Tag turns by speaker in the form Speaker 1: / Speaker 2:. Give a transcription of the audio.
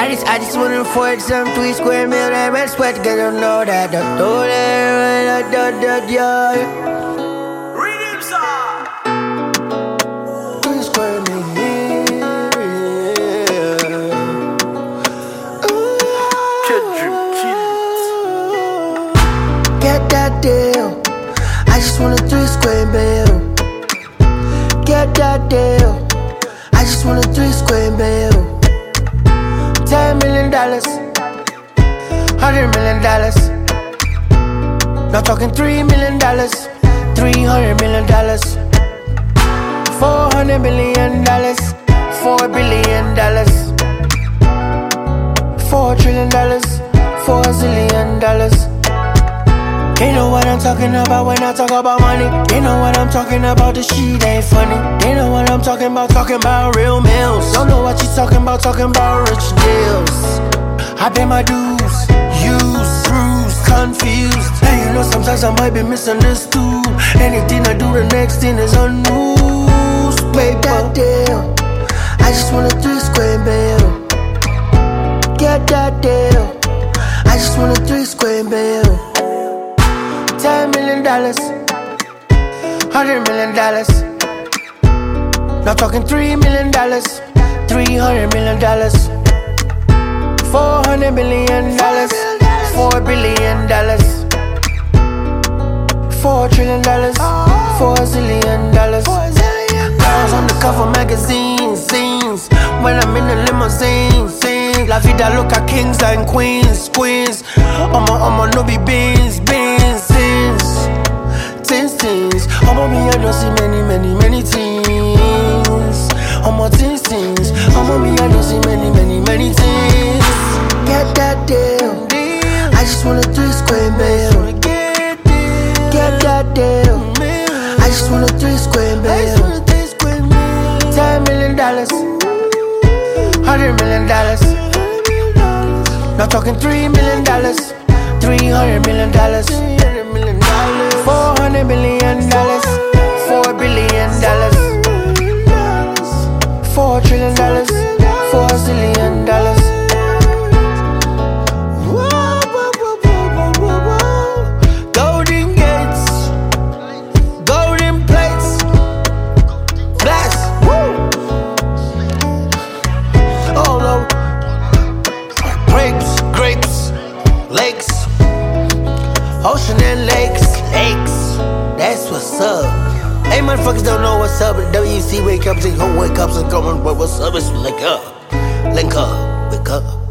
Speaker 1: I just wanna afford some 3 square meal that red sweat, get to know that. Yeah.
Speaker 2: Rhythm song.
Speaker 1: 3 square meal. Get that deal. I just want a 3 square meal. Get that deal. I just want a 3 square meal. $10 million, $100 million. Not talking $3 million, $300 million, $400 million, $4 billion, $4 trillion, $4 zillion. They know what I'm talking about when I talk about money. They know what I'm talking about, the shit ain't funny. They know what I'm talking about real meals. Don't know what you talking about rich deals. I pay my dues, used, bruised, confused. And you know sometimes I might be misunderstood. Anything I do, the next thing is on news. Pay that deal. I just want a 3 square meal. Get that deal. I just want a 3 square meal. $10 million, $100 million. Not talking $3 million, $300 million, $400 million, $4 billion, $4 trillion, $4 zillion. Girls on the cover magazines, scenes. When I'm in the limousine, scenes. La vida loca, kings and queens. I'ma no be beans. Things. I'ma me, I don't see many things. I'ma things. I'ma me, I don't see many things. Get that deal. I just want a 3 square meal. Get that deal. I just want a 3 square meal. $10 million, $100 million. Not talking $3 million, $300 million. $400 million, $4 billion, $4 trillion, $4 zillion. Golden gates, golden plates, blast, woo. Oh no, grapes, lakes, ocean and lakes. That's what's up. Hey, motherfuckers don't know what's up. But WC wake up, say, wake up, and come on, what's up? It's link up, wake up.